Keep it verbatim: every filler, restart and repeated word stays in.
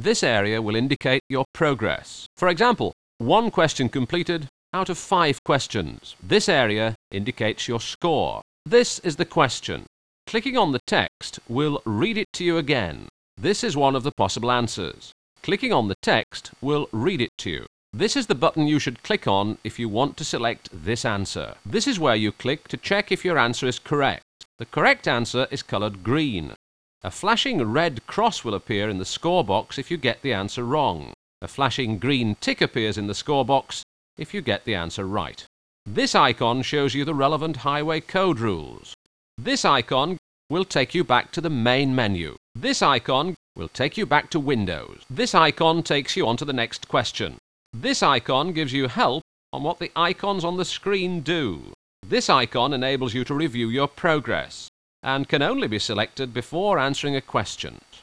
This area will indicate your progress. For example, one question completed out of five questions. This area indicates your score. This is the question. Clicking on the text will read it to you again. This is one of the possible answers. Clicking on the text will read it to you. This is the button you should click on if you want to select this answer. This is where you click to check if your answer is correct. The correct answer is coloured green. A flashing red cross will appear in the score box if you get the answer wrong. A flashing green tick appears in the score box if you get the answer right. This icon shows you the relevant highway code rules. This icon will take you back to the main menu. This icon will take you back to Windows. This icon takes you on to the next question. This icon gives you help on what the icons on the screen do. This icon enables you to review your progress and can only be selected before answering a question.